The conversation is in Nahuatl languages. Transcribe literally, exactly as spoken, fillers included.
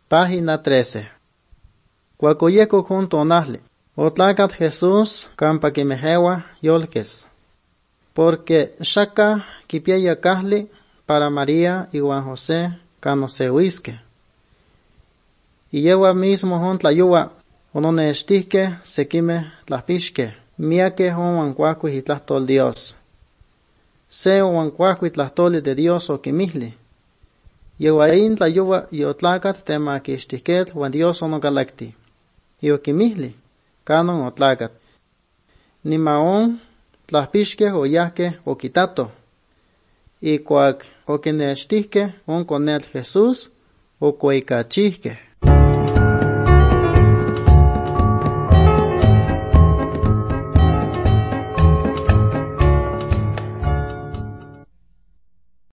Página trece. Cuacoyeco junto onahli. Otlacat Jesús campa quimejewa yolques. Porque shaka kipiaya kahli para María y Juan José canosehuisque. Y yewa mismo hon tlayuwa ononestihque sequime tlapishque. Miaque hon wancuacuis itlahtol Dios. Se wancuacuis tlahtoli de Dios o quimihli. Yewain tlayuwa yotlacat temakistihquet wan Dios onogalacti. Yoquimihli canon otlacat. Nimaon tlapishque oyahque okitato. Y cuac oquinestihque on conel Jesús o cueicachihque.